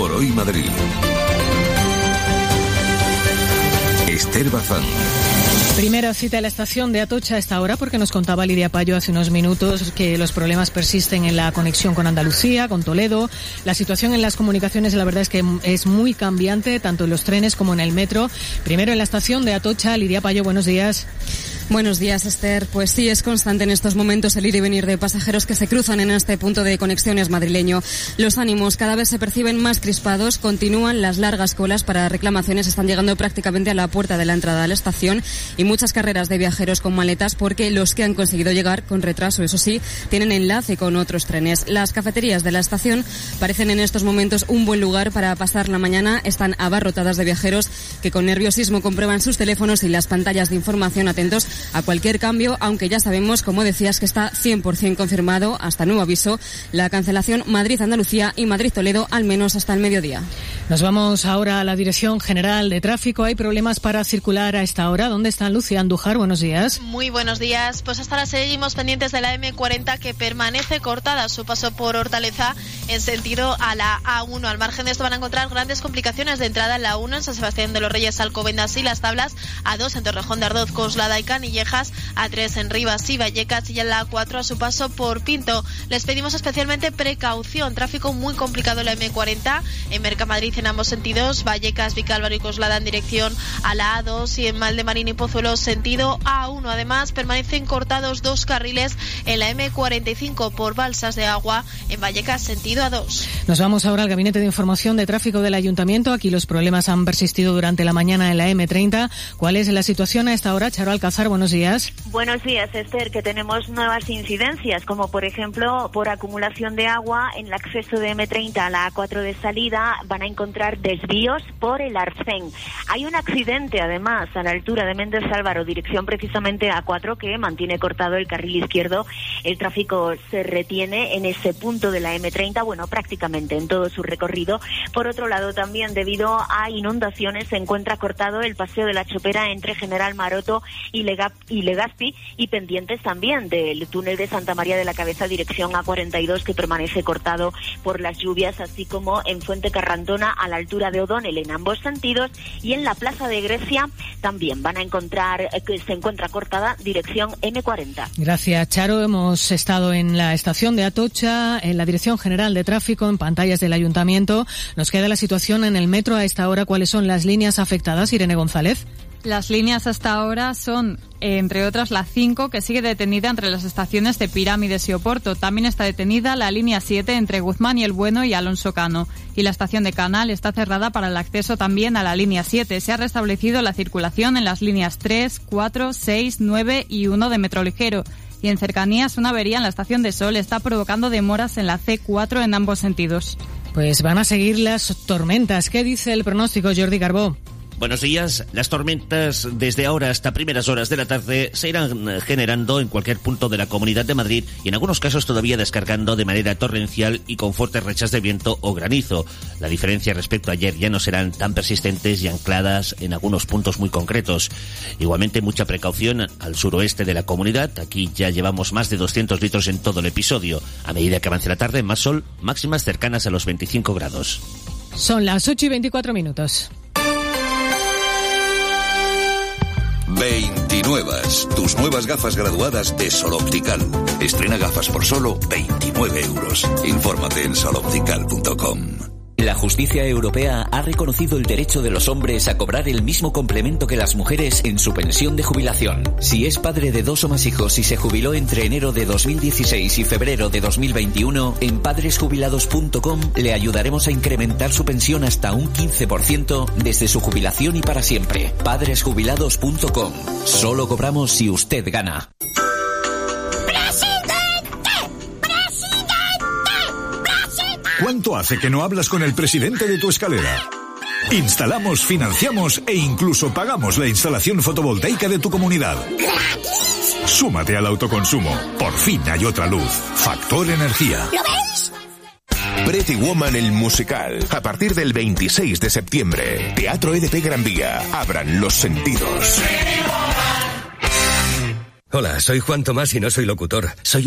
por Hoy Madrid. Esther Bazán. Primera cita en la estación de Atocha a esta hora, porque nos contaba Lidia Payo hace unos minutos que los problemas persisten en la conexión con Andalucía, con Toledo. La situación en las comunicaciones, la verdad es que es muy cambiante, tanto en los trenes como en el metro. Primero en la estación de Atocha, Lidia Payo, buenos días. Buenos días, Esther. Pues sí, es constante en estos momentos el ir y venir de pasajeros que se cruzan en este punto de conexiones madrileño. Los ánimos cada vez se perciben más crispados, continúan las largas colas para reclamaciones, están llegando prácticamente a la puerta de la entrada a la estación y muchas carreras de viajeros con maletas porque los que han conseguido llegar con retraso, eso sí, tienen enlace con otros trenes. Las cafeterías de la estación parecen en estos momentos un buen lugar para pasar la mañana, están abarrotadas de viajeros que con nerviosismo comprueban sus teléfonos y las pantallas de información atentos a cualquier cambio, aunque ya sabemos, como decías, que está 100% confirmado, hasta nuevo aviso, la cancelación Madrid-Andalucía y Madrid-Toledo, al menos hasta el mediodía. Nos vamos ahora a la Dirección General de Tráfico. Hay problemas para circular a esta hora. ¿Dónde está Lucía Andújar? Buenos días. Muy buenos días. Pues hasta ahora seguimos pendientes de la M40, que permanece cortada a su paso por Hortaleza en sentido a la A1. Al margen de esto van a encontrar grandes complicaciones de entrada en la 1 en San Sebastián de los Reyes, Alcobendas y Las Tablas, A2 en Torrejón de Ardoz, Coslada y Canillejas, A3 en Rivas y Vallecas y en la A4 a su paso por Pinto. Les pedimos especialmente precaución. Tráfico muy complicado en la M40 en Mercamadrid en ambos sentidos, Vallecas, Vicálvaro y Coslada en dirección a la A2 y en Valdemarín y Pozuelo sentido A1. Además, permanecen cortados 2 carriles en la M45 por balsas de agua en Vallecas sentido A2. Nos vamos ahora al Gabinete de Información de Tráfico del Ayuntamiento. Aquí los problemas han persistido durante la mañana en la M30. ¿Cuál es la situación a esta hora? Charo Alcázar, buenos días. Buenos días, Esther, que tenemos nuevas incidencias, como por ejemplo por acumulación de agua en el acceso de M30 a la A4 de salida. Van a encontrar desvíos por el Arcén. Hay un accidente además a la altura de Méndez Álvaro, dirección precisamente A4, que mantiene cortado el carril izquierdo. El tráfico se retiene en ese punto de la M30, bueno, prácticamente en todo su recorrido. Por otro lado, también debido a inundaciones se encuentra cortado el paseo de la Chopera entre General Maroto y Legazpi, y pendientes también del túnel de Santa María de la Cabeza, dirección A42, que permanece cortado por las lluvias, así como en Fuente Carrantona a la altura de O'Donnell en ambos sentidos, y en la Plaza de Grecia también van a encontrar que se encuentra cortada dirección M40. Gracias, Charo. Hemos estado en la estación de Atocha, en la Dirección General de Tráfico, en pantallas del Ayuntamiento. Nos queda la situación en el metro a esta hora. ¿Cuáles son las líneas afectadas, Irene González? Las líneas hasta ahora son, entre otras, la 5, que sigue detenida entre las estaciones de Pirámides y Oporto. También está detenida la línea 7 entre Guzmán y El Bueno y Alonso Cano. Y la estación de Canal está cerrada para el acceso también a la línea 7. Se ha restablecido la circulación en las líneas 3, 4, 6, 9 y 1 de Metro Ligero. Y en cercanías, una avería en la estación de Sol está provocando demoras en la C4 en ambos sentidos. Pues van a seguir las tormentas. ¿Qué dice el pronóstico, Jordi Carbó? Buenos días. Las tormentas desde ahora hasta primeras horas de la tarde se irán generando en cualquier punto de la Comunidad de Madrid y en algunos casos todavía descargando de manera torrencial y con fuertes rachas de viento o granizo. La diferencia respecto a ayer ya no serán tan persistentes y ancladas en algunos puntos muy concretos. Igualmente mucha precaución al suroeste de la comunidad. Aquí ya llevamos más de 200 litros en todo el episodio. A medida que avance la tarde, más sol, máximas cercanas a los 25 grados. Son las 8:24. 29. Tus nuevas gafas graduadas de Sol Optical. Estrena gafas por solo 29 euros. Infórmate en soloptical.com. La justicia europea ha reconocido el derecho de los hombres a cobrar el mismo complemento que las mujeres en su pensión de jubilación. Si es padre de 2 o más hijos y se jubiló entre enero de 2016 y febrero de 2021, en padresjubilados.com le ayudaremos a incrementar su pensión hasta un 15% desde su jubilación y para siempre. Padresjubilados.com. Solo cobramos si usted gana. ¿Cuánto hace que no hablas con el presidente de tu escalera? Instalamos, financiamos e incluso pagamos la instalación fotovoltaica de tu comunidad. ¡Gratis! Súmate al autoconsumo. Por fin hay otra luz. Factor Energía. ¿Lo veis? Pretty Woman el musical. A partir del 26 de septiembre. Teatro EDP Gran Vía. Abran los sentidos. Hola, soy Juan Tomás y no soy locutor. Soy